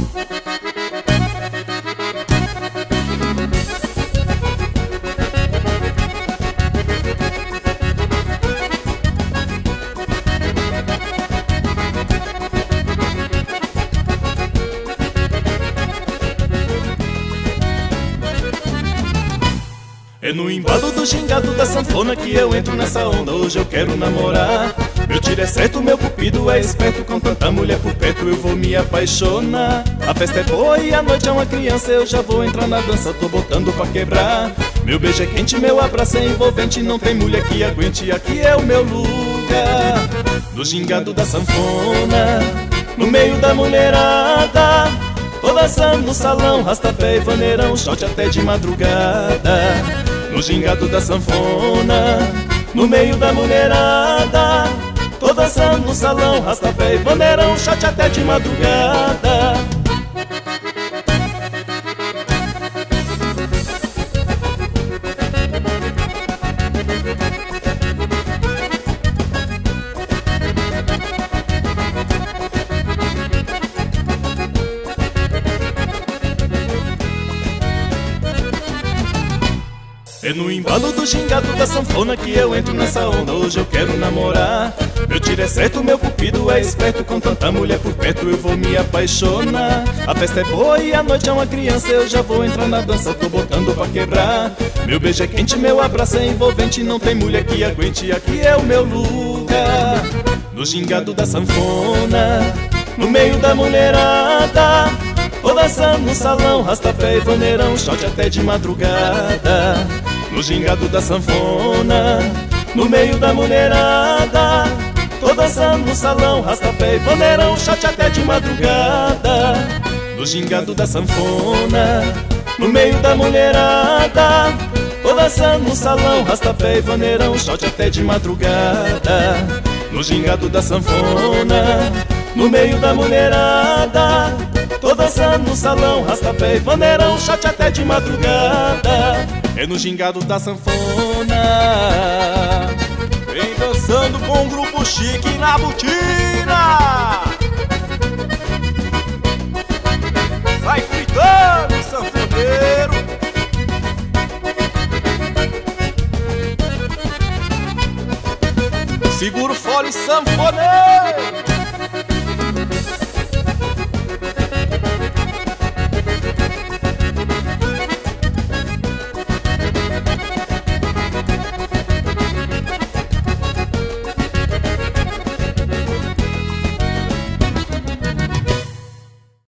É no embalo do gingado da sanfona que eu entro nessa onda. Hoje eu quero namorar. Meu tiro é certo, meu cupido é esperto. Com tanta mulher por perto eu vou me apaixonar. A festa é boa e a noite é uma criança. Eu já vou entrar na dança, tô botando pra quebrar. Meu beijo é quente, meu abraço é envolvente. Não tem mulher que aguente, aqui é o meu lugar. No gingado da sanfona, no meio da mulherada, tô dançando no salão, rastapé e vaneirão, shot até de madrugada. No gingado da sanfona, no meio da mulherada, tô dançando no salão, rastapé e vaneirão, shot até de madrugada. É no embalo do gingado da sanfona que eu entro nessa onda. Hoje eu quero namorar. Meu tiro é certo, meu cupido é esperto. Com tanta mulher por perto eu vou me apaixonar. A festa é boa e a noite é uma criança. Eu já vou entrar na dança, tô botando pra quebrar. Meu beijo é quente, meu abraço é envolvente. Não tem mulher que aguente, aqui é o meu lugar. No gingado da sanfona, no meio da mulherada, tô dançando no salão, rastapé e vaneirão, shot até de madrugada. No gingado da sanfona, no meio da mulherada, tô dançando no salão, rastapé e vaneirão, shot até de madrugada. No gingado da sanfona, no meio da mulherada, tô dançando no salão, rastapé e vaneirão, shot até de madrugada. No gingado da sanfona, no meio da mulherada, tô dançando no salão, rastapé e vaneirão, shot até de madrugada. É no gingado da sanfona. Vem dançando com o grupo chique na botina. Vai fritando, sanfoneiro. Segura o fole, sanfoneiro.